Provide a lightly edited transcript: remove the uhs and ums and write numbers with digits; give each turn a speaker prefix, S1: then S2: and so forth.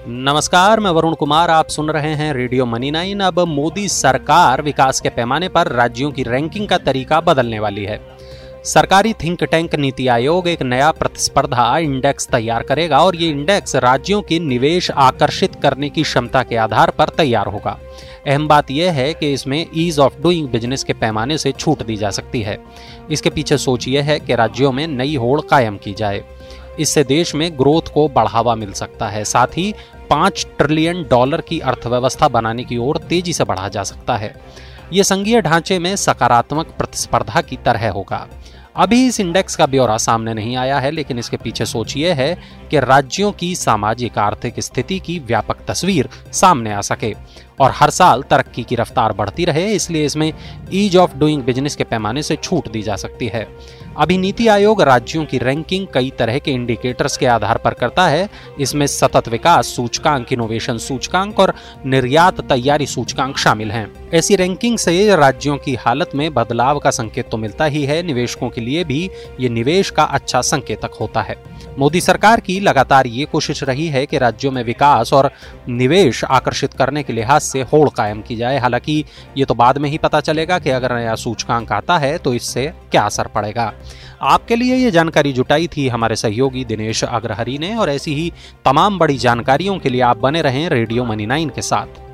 S1: नमस्कार, मैं वरुण कुमार। आप सुन रहे हैं रेडियो मनी 9। अब मोदी सरकार विकास के पैमाने पर राज्यों की रैंकिंग का तरीका बदलने वाली है। सरकारी थिंक टैंक नीति आयोग एक नया प्रतिस्पर्धा इंडेक्स तैयार करेगा और ये इंडेक्स राज्यों की निवेश आकर्षित करने की क्षमता के आधार पर तैयार होगा। अहम बात यह है कि इसमें ईज ऑफ डूइंग बिजनेस के पैमाने से छूट दी जा सकती है। इसके पीछे सोच यह है कि राज्यों में नई होड़ कायम की जाए। इससे देश में ग्रोथ को बढ़ावा मिल सकता है, साथ ही $5 ट्रिलियन की अर्थव्यवस्था बनाने की ओर तेजी से बढ़ा जा सकता है। ये संघीय ढांचे में सकारात्मक प्रतिस्पर्धा की तरह होगा। अभी इस इंडेक्स का ब्यौरा सामने नहीं आया है, लेकिन इसके पीछे सोच ये है कि राज्यों की सामाजिक आर्थिक स्थिति की व्यापक तस्वीर सामने आ सके और हर साल तरक्की की रफ्तार बढ़ती रहे। इसलिए इसमें ईज ऑफ डूइंग बिजनेस के पैमाने से छूट दी जा सकती है। अभी नीति आयोग राज्यों की रैंकिंग कई तरह के इंडिकेटर्स के आधार पर करता है। इसमें सतत विकास सूचकांक, इनोवेशन सूचकांक और निर्यात तैयारी सूचकांक शामिल हैं। ऐसी रैंकिंग से राज्यों की हालत में बदलाव का संकेत तो मिलता ही है, निवेशकों के लिए भी ये निवेश का अच्छा संकेतक होता है। मोदी सरकार की लगातार ये कोशिश रही है कि राज्यों में विकास और निवेश आकर्षित करने के लिहाज से होड़ कायम की जाए। हालांकि ये तो बाद में ही पता चलेगा कि अगर नया सूचकांक आता है तो इससे क्या असर पड़ेगा। आपके लिए ये जानकारी जुटाई थी हमारे सहयोगी दिनेश अग्रहरी ने, और ऐसी ही तमाम बड़ी जानकारियों के लिए आप बने रहें रेडियो मनी 9 के साथ।